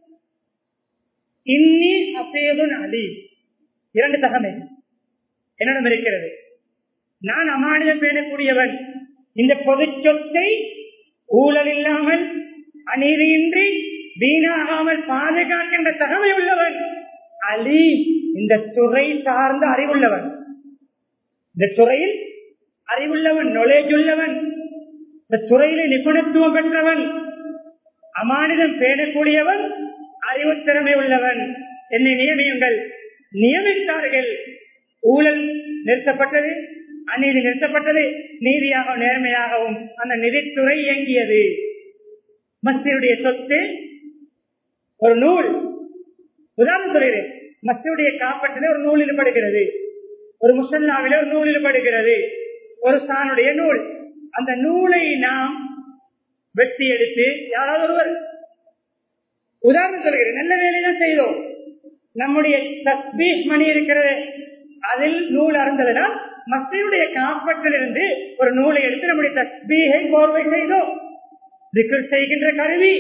இன்னி அசேதுன் அலி இரண்டு தகமை என்னிடம் இருக்கிறது. நான் அமானிதம் பேணக்கூடியவன். இந்த பொது சொத்தை ஊழல் இல்லாமல் அநீதியின்றி வீணாகாமல் பாதுகாக்கின்ற தகமை உள்ளவன். அலி இந்த துறை சார்ந்த அறிவுள்ளவன். இந்த துறையில் அறிவுள்ளவன், நாலேஜ் உள்ளவன், இந்த துறையில நிபுணத்துவம் பெற்றவன், அமானிதம் பேணக்கூடியவன், அறிவு திறமை உள்ளவன். என்னை நியமியுங்கள். நியமித்தார்கள். ஊழல் நிறுத்தப்பட்டது, அநீதி நிறுத்தப்பட்டது. நீதியாகவும் நேர்மையாகவும் அந்த நிதித்துறை இயங்கியது. மஸ்ஜிதுடைய சொத்து ஒரு நூல். உதாரணம் சொல்கிறேன். மஸ்ஜிதுடைய காப்பற்றிலே ஒரு நூல் ஈடுபடுகிறது, ஒரு முசல்லாவிலே ஒரு நூல் ஈடுபடுகிறது, ஒரு சானுடைய நூல். அந்த நூலை நாம் வெட்டி எடுத்து யாராவது ஒருவர், உதாரணம் சொல்கிறேன், நல்ல வேலைதான் செய்தோம். நம்முடைய தஸ்பீஹ் மணி இருக்கிறது, அதில் நூல் அறந்ததனால் மஸ்ஜிதுடைய காப்பற்றிலிருந்து ஒரு நூலை எடுத்து நம்முடைய தஸ்பீஹை கோர்வை செய்தோம். திக்ர் செய்கின்ற கருவி.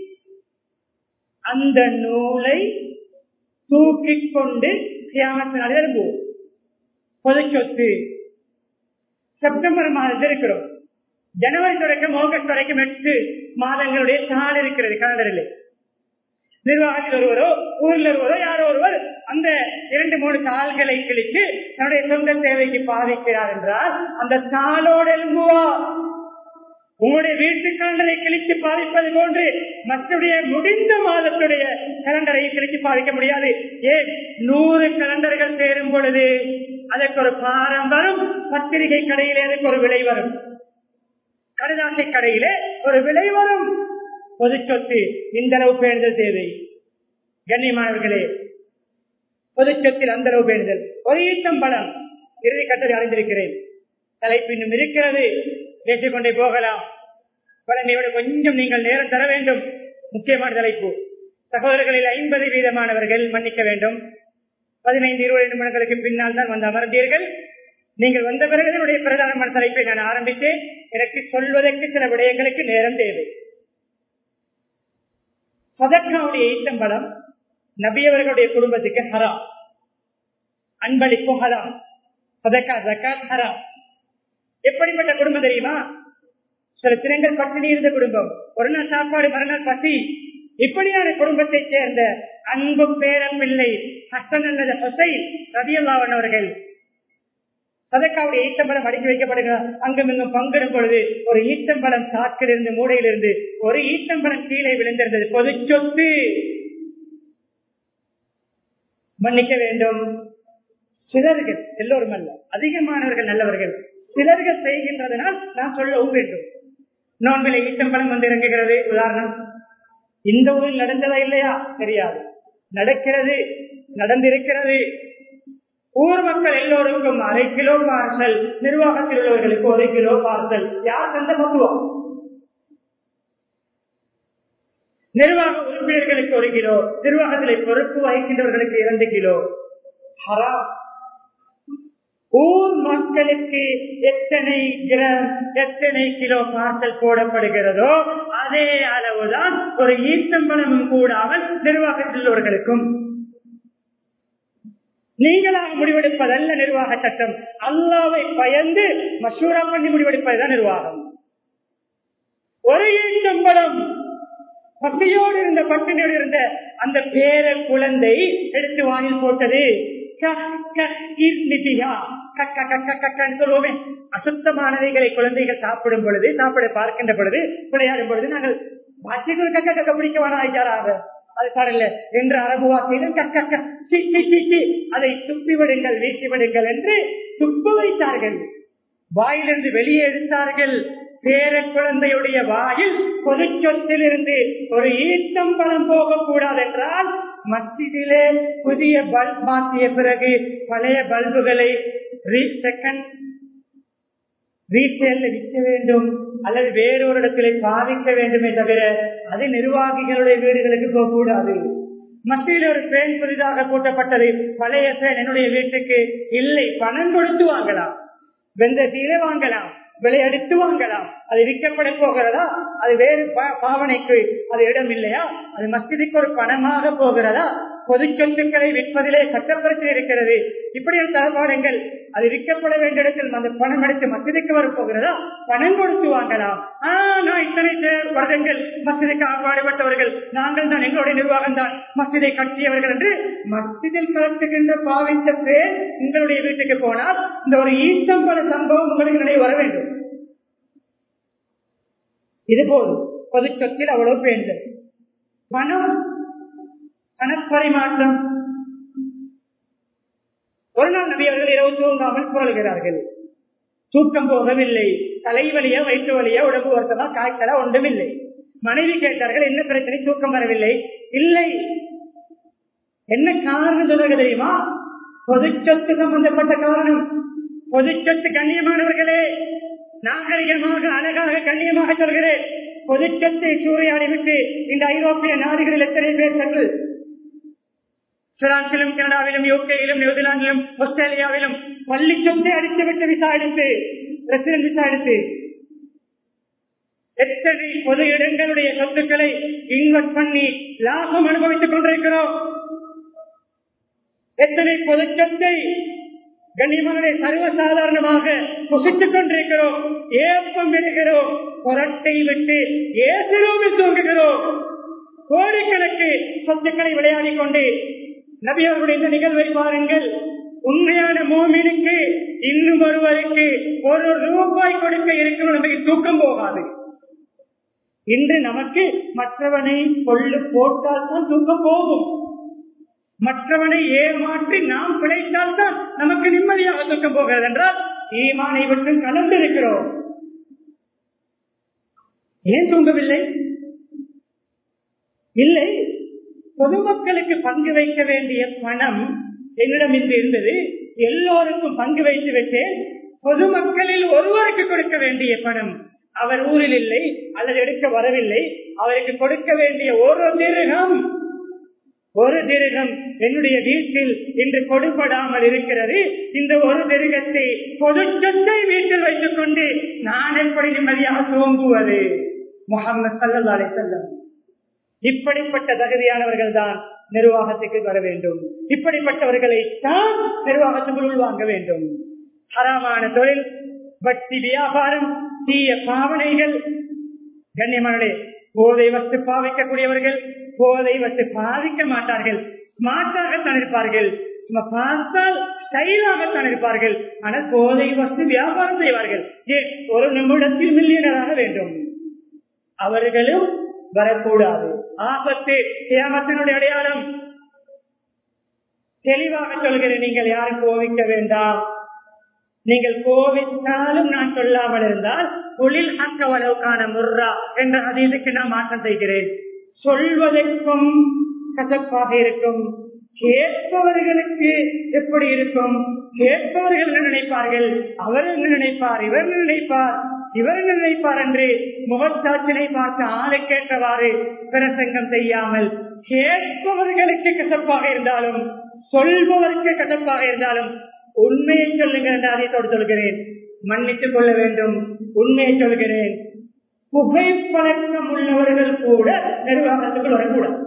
அந்த நூலை தூக்கிக் கொண்டு கியாமத்தினால் எழும்புவோம். பொது சொத்து. செப்டம்பர் மாதத்தில் இருக்கிறோம். ஜனவரி தொடக்கம் ஆகஸ்ட் வரைக்கும் எட்டு மாதங்களுடைய சால் இருக்கிறது கலண்டரில். நிர்வாகத்தில் ஒருவரோ ஊரில் ஒருவரோ யாரோ ஒருவர் அந்த இரண்டு மூணு தாள்களை கிழித்து தன்னுடைய சொந்த தேவைக்கு பாதிக்கிறார் என்றால் அந்த தாளோடு எழும்புவார். உங்களுடைய வீட்டு கலண்டரை கிழித்து பாதிப்பது போன்று மற்றடைய முடிந்த மாதத்துடைய கலண்டரை கிழித்து பாதிக்க முடியாது. ஏன்? நூறு கலண்டர்கள் சேரும் பொழுது அதற்கு ஒரு பாரம் வரும். பத்திரிகை கடையிலே அதற்கு ஒரு விலை வரும். கடுதாசை கடையிலே ஒரு விலை வரும். பொது சொத்து இந்த அளவு பேணுதல் தேவை. கண்ணியமானவர்களே, பொது சொத்தில் அந்த அளவு பேணுதல். ஒரு ஈட்டம்பலம் இறுதி கட்டத்தை அறிந்திருக்கிறேன். தலைப்பு இன்னும் இருக்கிறது, பேசிக்கொண்டே போகலாம். பழமையோடு கொஞ்சம் நீங்கள் நேரம் தர வேண்டும். முக்கியமான தலைப்பு. சகோதரர்களில் ஐம்பது வீதமானவர்கள் மன்னிக்க வேண்டும். பதினைந்து இருபது நிமிடங்களுக்கு பின்னால் தான் வந்து அமர்ந்தீர்கள். நீங்கள் வந்த பிறகு என்னுடைய பிரதானமான தலைப்பை நான் ஆரம்பித்தேன். எனக்கு சொல்வதற்கு சில விடயங்களுக்கு நேரம் தேவை. சதக்காவுடைய ஈட்டம்பலம் நபியவர்களுடைய குடும்பத்துக்கு ஹராம். அன்பளிப்பு ஹராம். சதக்கா ஜகாத் ஹராம். எப்படிப்பட்ட குடும்பம் தெரியுமா? சில தினங்கள் பட்டினி இருந்த குடும்பம், ஒரு நாள் சாப்பாடு மறுநாள் பசி. இப்படியான குடும்பத்தை சேர்ந்த அன்பு பேரன் பிள்ளை ஹசன் அல்லது ஹுசைன் ரலியல்லாஹு அன்ஹு அவர்கள் சதக்காவுடைய ஈட்டம்பலம் அடிக்கி வைக்கப்படுகிறார். அங்கும் இங்கும் பங்கிடும் பொழுது ஒரு ஈட்டம்பலம் சாக்கிலிருந்து மூடையிலிருந்து ஒரு ஈட்டம்பலம் கீழே விழுந்திருந்தது. பொது சொத்து. மன்னிக்க வேண்டும். சிலர்கள், எல்லோரும் அல்ல, அதிகமானவர்கள் நல்லவர்கள், சிலர்கள் செய்கின்றதனால் நான் சொல்லவும் வேண்டும். நோன்பிலை ஈட்டம்பலம் வந்து இறங்குகிறது. உதாரணம், இந்த ஊரில் நடந்ததா இல்லையா தெரியாது, நடக்கிறது, நடந்திருக்கிறது. ஊர் மக்கள் எல்லோருக்கும் அரை கிலோ பார்சல், நிர்வாகத்தில் உள்ளவர்களுக்கு ஒரு கிலோ பார்சல். யார் தந்த பக்குவம்? நிர்வாக உறுப்பினர்களுக்கு ஒரு கிலோ, நிர்வாகத்தில் பொறுப்பு வகிக்கின்றவர்களுக்கு இரண்டு கிலோ. ஹராம். ஊர் மக்களுக்கு எத்தனை கிராம் எத்தனை கிலோ பார்சல் போடப்படுகிறதோ அதே அளவுதான் ஒரு ஈட்டம்பலமும் கூடாமல் நிர்வாகத்தில் உள்ளவர்களுக்கும். நீங்களாக முடிவெடுப்பதல்ல நிர்வாக சட்டம். அல்லாஹ்வை பயந்து மஷூரா பண்ணி முடிவெடுப்பதுதான் நிர்வாகம். ஒரு ஈட்டம்பலம் பட்டியோடு இருந்த பட்டினியோடு இருந்த அந்த பேர குழந்தை எடுத்து வாயில் போட்டது. சொல்லுவோமே, அசுத்தமானவைகளை குழந்தைகள் சாப்பிடும் பொழுது, சாப்பிட பார்க்கின்ற பொழுது, விளையாடும் பொழுது நாங்கள் வாசிகள் கக்க கக்க பிடிக்க வேணாம் அது பாடல என்று அரபு வாசியிலும் கக்க அதை துப்பி விடுங்கள், வீசி விடுங்கள் என்று துப்பு வைத்தார்கள். வாயிலிருந்து வெளியே எடுத்தார்கள். பேர குழந்தையுடைய வாயில் பொது சொத்தில் இருந்து ஒரு ஈட்டம் பலம் போகக்கூடாது என்றால் மஸ்ஜிதிலே புதிய பல்ப் மாற்றிய பிறகு பழைய பல்புகளை ரீசேல்ல விற்க வேண்டும் அல்லது வேறொரு இடத்திலே பாதிக்க வேண்டுமே தவிர அது நிர்வாகிகளுடைய வீடுகளுக்கு போகக்கூடாது. மத்தியில் ஒரு பேன் புதிதாக போட்டப்பட்டது, பழைய பேன் என்னுடைய வீட்டுக்கு இல்லை, பணம் கொடுத்து வாங்கலாம், வெந்த தீரை வாங்கலாம், விளையடித்து வாங்கலாம். அது விற்கப்பட போகிறதா? அது வேறு பாவனைக்கு அது இடம் இல்லையா? அது மஸ்ஜிதுக்கு ஒரு பணமாக போகிறதா? பொது சொத்துக்களை விற்பதிலே சட்டப்பிரச்சனை இருக்கிறது. இப்படியான தரப்பாடங்கள் அது விற்கப்பட வேண்டிய இடத்தில் அந்த பணம் எடுத்து மஸ்ஜிதுக்கு வர போகிறதா? பணம் கொடுத்து வாங்கலாம். ஆனா இத்தனை வருடங்கள் மஸ்ஜிதுக்கு பாடுபட்டவர்கள், நாங்கள் தான், எங்களுடைய நிர்வாகம் தான் மஸ்ஜிதை கட்டியவர்கள் என்று மஸ்ஜிதில் கலட்டுகின்ற பாவித்த பேர் உங்களுடைய வீட்டுக்கு போனால் இந்த ஒரு ஈஸ்டம்பல சம்பவம் உங்களுக்கு நினைவு வர வேண்டும். இதுபோல் பொது சொத்தில் அவ்வளவு பேர்கள் பணம் பணப்பரிமாற்றம். ஒரு நாள் நபி அவர்கள் இரவு தூங்காமல் புரள்கிறார்கள். தூக்கம் போகவில்லை, தலைவலியா வயிற்று வலியா உடம்பு வருத்தமா காய்ச்சலா ஒன்றுமில்லை. மனைவி கேட்டார்கள், என்ன பிரச்சனை, தூக்கம் வரவில்லை? இல்லை. என்ன காரணம் சொல்லுங்க தெரியுமா? பொது சொத்து சம்பந்தப்பட்ட காரணம். பொது சொத்து கண்ணியமானவர்களே, நாகரிகமாக அழகாக கண்ணியமாக சொல்கிறேன், பொது சொத்தை சூறையாடி விட்டு இந்த ஐரோப்பிய நாடுகளில் எத்தனை பேர் சென்று பிரான்சிலும் கனடாவிலும் யூகேயிலும் நியூசிலாந்திலும் ஆஸ்திரேலியாவிலும் பள்ளி சொத்தை அடித்துவிட்டு விசா எடுத்து பிரசிடன்ட் விசா எடுத்து எத்தனை பொது இடங்களுடைய சொத்துக்களை இன்வெஸ்ட் பண்ணி லாபம் அனுபவித்துக் கொண்டிருக்கிறோம். எத்தனை பொது சொத்தை கண்ணியமான சர்வசாதாரணமாக புசித்துக் கொண்டிருக்கிறோம், ஏப்பம் விடுகிறோம், புரட்டை விட்டு ஏசிரோடு தூங்குகிறோம். கோடிக்கணக்கு சொத்துக்களை விளையாடி கொண்டு நபி அவர்களுடைய இந்த நிகழ்வை பாருங்கள். உண்மையான மோமினுக்கு இன்னும் ஒருவருக்கு ஒரு ரூபாய் கொடுக்க இருக்கும் நமக்கு தூக்கம் போகாது. இன்று நமக்கு மற்றவனை கொள்ளு போட்டால் தான் தூக்கம் போகும். மற்றவனை ஏமாற்றி நாம் பிழைத்தால் தான் நமக்கு நிம்மதியாக தூக்கம் போகிறது என்றால் ஈமானை விட்டு கலந்திருக்கிறோம். ஏன் தூங்கவில்லை? இல்லை, பொதுமக்களுக்கு பங்கு வைக்க வேண்டிய பணம் என்னிடம் இன்று இருந்தது, எல்லோருக்கும் பங்கு வைத்து விட்டேன். பொதுமக்களில் ஒருவருக்கு கொடுக்க வேண்டிய பணம் அவர் ஊரில் இல்லை அல்லது எடுக்க வரவில்லை, அவருக்கு கொடுக்க வேண்டிய ஒரு திரகம் ஒரு திரகம் என்னுடைய வீட்டில் இன்று கொடுபடாமல் இருக்கிறது. இந்த ஒரு திரகத்தை பொது சொத்தை வீட்டில் வைத்துக் கொண்டு நான் எப்படி நிம்மதியாக தூங்குவது? முஹம்மது ஸல்லல்லாஹு அலைஹி வஸல்லம் இப்படிப்பட்ட தகுதியானவர்கள் தான் நிர்வாகத்துக்கு வர வேண்டும். இப்படிப்பட்டவர்களை தான் நிர்வாகத்துக்குள் உள்வாங்க வேண்டும். ஹராமான தொழில், வட்டி வியாபாரம், தீய பாவனைகள், கண்ணியமானே போதை வஸ்து பாவிக்கக்கூடியவர்கள் போதை வஸ்து பாவிக்க மாட்டார்கள், ஸ்மார்ட்டாகத்தான் இருப்பார்கள், பார்த்தால் ஸ்டைலாகத்தான் இருப்பார்கள். ஆனால் போதை வஸ்து வியாபாரம் செய்வார்கள். ஏன் ஒரு நிமிடத்தில் மில்லியனராக வேண்டும்? அவர்களும் வரக்கூடாது. ஆபத்து கியாமத்தினுடைய அடையாளம். தெளிவாக சொல்கிறேன், நீங்கள் யாரும் கோவிக்க வேண்டாம். நீங்கள் கோவித்தாலும் நான் சொல்லாமல் இருந்தால் தொழில் அக்கவளவுக்கான முர்ரா என்ற ஹதீஸுக்கு நான் மாற்றம் செய்கிறேன். சொல்வதற்கும் கசப்பாக இருக்கும், கேட்பவர்களுக்கு எப்படி இருக்கும்? கேட்பவர்கள் என்ன நினைப்பார்கள்? அவர் என்ன நினைப்பார், இவர் என்ன நினைப்பார், இவர் என்ன நினைப்பார் என்று முகத்தாட்சினை பார்த்து ஆளை கேட்டவாறு பிரசங்கம் செய்யாமல், கேட்பவர்களுக்கு கசப்பாக இருந்தாலும் சொல்பவருக்கு கசப்பாக இருந்தாலும் உண்மையை சொல்லுங்க என்று ஆதியத்தோடு சொல்கிறேன். மன்னித்துக் கொள்ள வேண்டும், உண்மையை சொல்கிறேன். புகைப்பழக்கம் உள்ளவர்கள் கூட நிர்வாகத்துக்குள் வரக்கூடாது.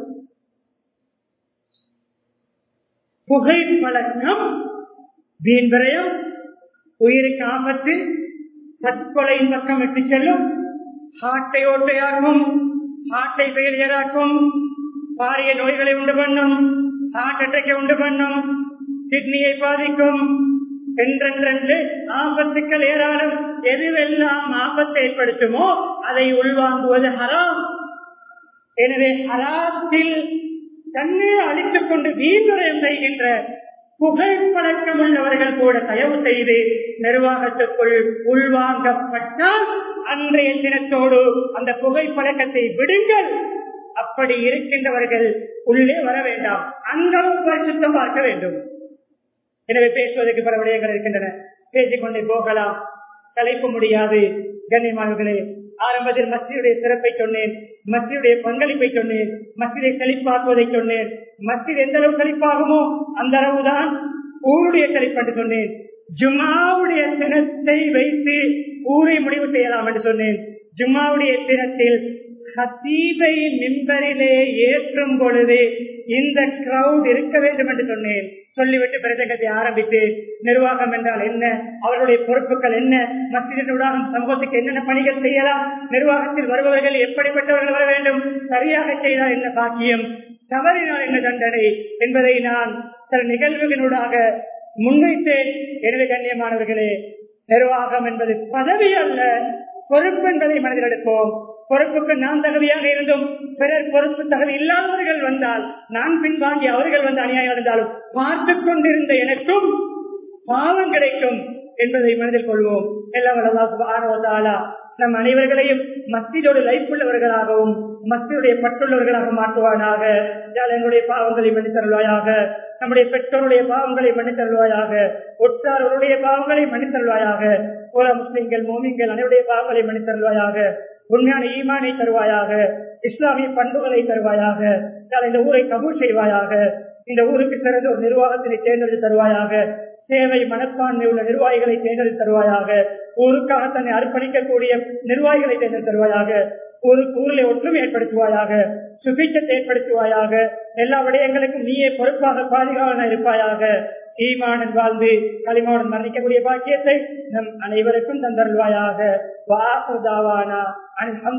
புகைப்பழக்கம் வீண் விரயம், உயிருக்கு ஆபத்து, தற்கொலையின் பக்கம் விட்டு செல்லும், ஹார்ட்டை ஓட்டையாகும், ஹார்ட்டை ஃபெயிலியராக்கும், பாரிய நோய்களை உண்டு பண்ணும், ஹார்ட் அட்டாக்கை உண்டு பண்ணும், கிட்னியை பாதிக்கும் என்றென்று ஆபத்துக்கள் ஏராளம். எதுவெல்லாம் ஆபத்தை ஏற்படுத்துமோ அதை உள்வாங்குவது ஹராம். எனவே ஹராத்தில் தன்னை அழித்துக் கொண்டு வீண்விரயம் செய்கின்ற புகைப்பழக்கம் உள்ளவர்கள் கூட தயவு செய்து நிர்வாகத்துக்குள் உள்வாங்கப்பட்டால் அன்றைய தினத்தோடு அந்த புகைப்பழக்கத்தை விடுங்கள். அப்படி இருக்கின்றவர்கள் உள்ளே வர வேண்டாம். அந்த பரிசுத்தம் பார்க்க வேண்டும். எனவே பேசுவதற்கு பல விடயங்கள் இருக்கின்றன, பேசிக்கொண்டே போகலாம், தலைப்பு முடியாது. கண்ணியமானவர்களே, ஆரம்பத்தில் மஸ்ஜிதுடைய சிறப்பை சொன்னேன், மஸ்ஜிதுடைய பங்களிப்பை சொன்னேன், மஸ்ஜிதை செழிப்பாக்குவதை சொன்னேன். மஸ்ஜித் எந்த அளவு செழிப்பாகுமோ அந்த அளவுதான் ஊருடைய செழிப்பு என்று சொன்னேன். ஜும்மாவுடைய தினத்தை வைத்து ஊரை முடிவு செய்யலாம் என்று சொன்னேன். ஜும்மாவுடைய தினத்தில் ஹதீபை மிம்பரிலே ஏற்றும் பொழுது இந்த கிரௌட் இருக்க வேண்டும் என்று சொன்னேன். சொல்லிவிட்டு பிரசங்கத்தை ஆரம்பித்து நிர்வாகம் என்றால் என்ன, அவர்களுடைய பொறுப்புகள் என்ன, மஸ்ஜிதின் ஊடாக சமூகத்துக்கு என்னென்ன பணிகள் செய்யலாம், நிர்வாகத்தில் வருபவர்கள் எப்படிப்பட்டவர்கள் வர வேண்டும், சரியாக செய்தால் என்ன பாக்கியம், தவறினால் என்ன தண்டனை என்பதை நான் சில நிகழ்வுகளூடாக முன்வைத்தேன். எனவே கண்ணியமானவர்களே, நிர்வாகம் என்பது பதவி அல்ல, பொறுப்பு என்பதை மனதில் எடுப்போம். பொறுப்புக்கு நான் தகுதியாக இருந்தும் பிறர் பொறுப்பு தகுதி இல்லாதவர்கள் வந்தால், நான் பின்வாங்கி அவர்கள் வந்து அநியாயம் இருந்தாலும் பார்த்து கொண்டிருந்த எனக்கும் பாவம் கிடைக்கும் என்பதை மனதில் கொள்வோம். எல்லாம் அல்லாஹ் சுப்ஹானஹு வ தஆலா நம் அனைவர்களையும் மஸ்ஜிதோடு லைஃப் உள்ளவர்களாகவும் மஸ்ஜிதுடைய பற்றுள்ளவர்களாக மாற்றுவானாக. எங்களுடைய பாவங்களை மன்னித்தருள்வாயாக, நம்முடைய பெற்றோருடைய பாவங்களை மன்னித்தருள்வாயாக, ஒற்றாரோருடைய பாவங்களை மன்னித்தருள்வாயாக, போல முஸ்லிம்கள் மோமின்கள் அனைவருடைய பாவங்களை மன்னித்தருள்வாயாக, உண்மையான ஈமானை தருவாயாக, இஸ்லாமிய பண்புகளை தருவாயாக. இந்த ஊரை கபூல் செய்வாயாக, இந்த ஊருக்கு சிறந்த ஒரு நிர்வாகத்தினை தேர்ந்தெடுத்து தருவாயாக, சேவை மனப்பான்மை உள்ள நிர்வாகிகளை தேர்ந்தெடுத்து தருவாயாக, ஊருக்காக தன்னை அர்ப்பணிக்கக்கூடிய நிர்வாகிகளை தேர்ந்தெடுத்து தருவாயாக, ஊருக்கு ஊரிலே ஒற்றுமை ஏற்படுத்துவாயாக, சுபிச்சத்தை ஏற்படுத்துவாயாக, எல்லா விடயங்களுக்கும் நீயே பொறுப்பாக பாதுகாவலனா இருப்பாயாக. ஈமானுடன் வாழ்ந்து களிமாவுடன் மரணிக்கக்கூடிய பாக்கியத்தை நம் அனைவருக்கும் தந்தருள்வாயாக. வாஹு தாவானா